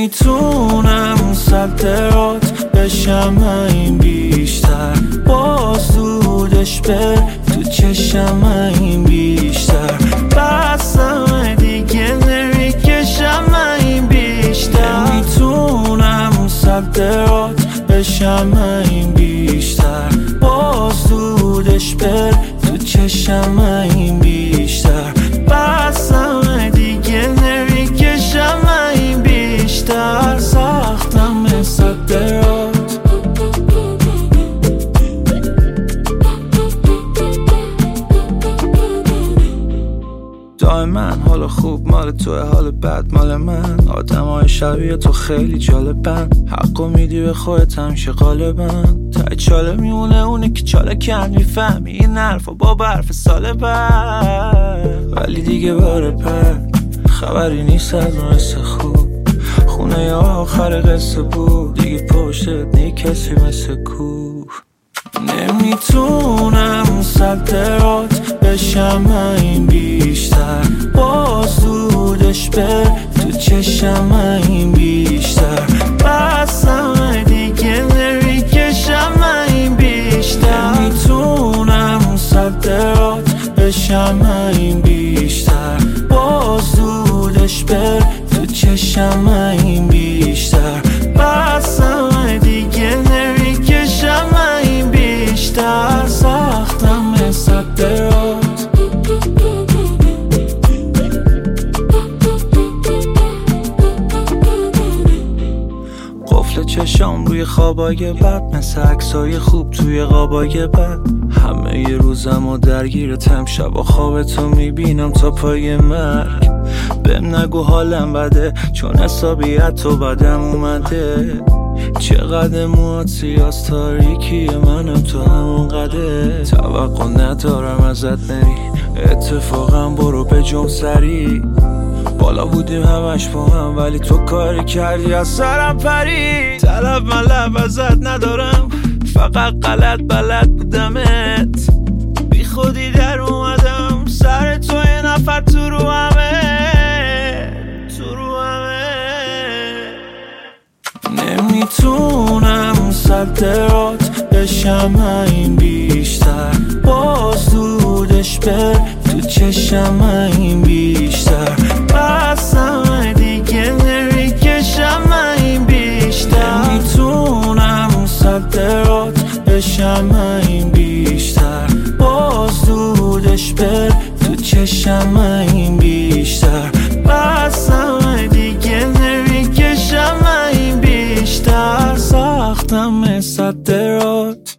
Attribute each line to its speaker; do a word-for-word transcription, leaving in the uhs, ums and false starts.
Speaker 1: نمیتونم صدرات بشم این بیشتر، باز دودش بر تو چشم این بیشتر، بسم دیگه نمیکشم این بیشتر. نمیتونم صدرات بشم این بیشتر، باز دودش بر تو چشم این بیشتر، بسم دیگه نمیکشم این بیشتر. سختم صدرات دائما حال خوب مال توه، حال بد مال من. آدم های شبیه تو خیلی جالبن، حقو میدی به خودت همیشه غالبا. تا چاله میمونه اونه که چاله کن میفهمی این حرفا با برف سال بعد. ولی دیگه باره پد خبری نیست از اون حس خوب، خونه یا آخر قصه بود دیگه پشتت نی کسی مثل کوه. نمیتونم صدرات بشم این بیشتر، باز دودش بر تو چشم این بیشتر، بسم دیگه نمیکشم این بیشتر. نمیتونم صدرات بشم این بیشتر، باز دودش بر تو چشم این بیشتر، بسم دیگه نمیکشم این بیشتر. سختم صدرات قفل چشام روی خوابای بد، مثل عکسای خوب توی قابای بد. همه ی روزم و درگیرتم، شب و خوابتو میبینم تا پای مرگ. بهم نگو حالم بده چون حسابیت تو بدم اومده. چقدر موات سیاس تاریکی منم تو همون قده. توقع ندارم ازت نری، اتفاقا برو به جم سری. بالا بودیم همش با هم ولی تو کاری کردی از سرم پری. طلب ملب ازت ندارم، فقط غلط بلد بودمت. بی خودی در اومدم سر تو یه نفر تو رو همه تو رو همه. نمیتونم صدرات بشم این بیشتر، باز دودش بر تو چشم این بیشتر، بسم دیگه نمیکشم این بیشتر. نمیتونم صدرات بشم این بیشتر، باز دودش بر تو چشم این بیشتر، بسم دیگه نمیکشم این بیشتر. سختم صدرات